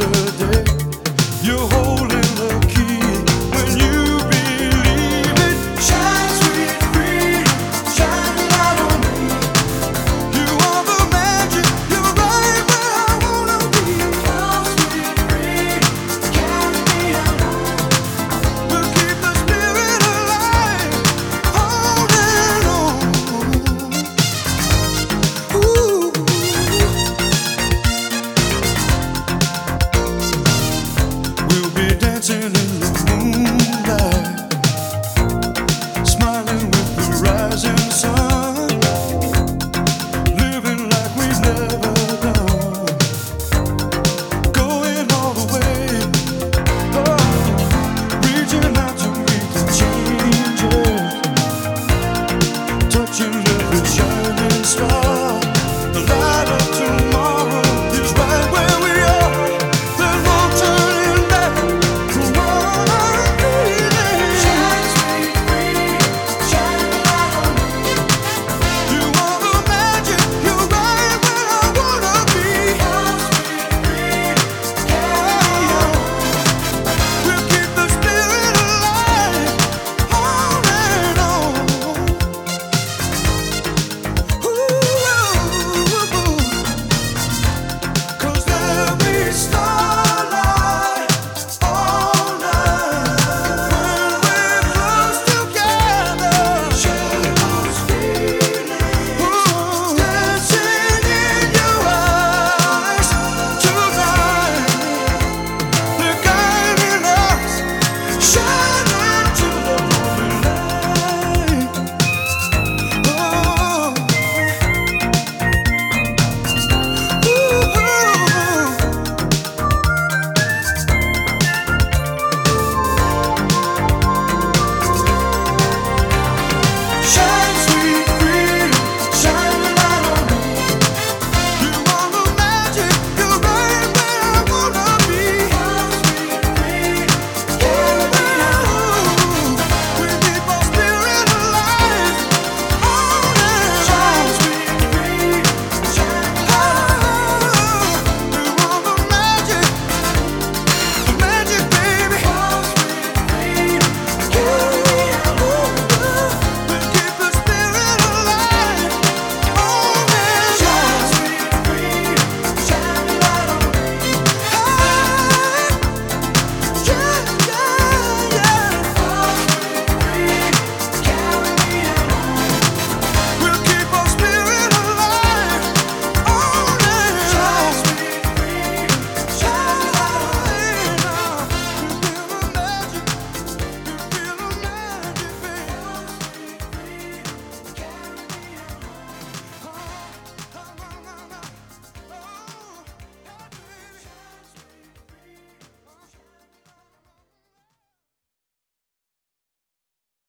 yesterday. You're holding the key when you believe it. Shine, sweet freedom, shine the light on me. You are the magic, you're right where I wanna be. Come, sweet freedom, carry me along. We'll keep the spirit alive, holding on. Ooh. We'll be dancing in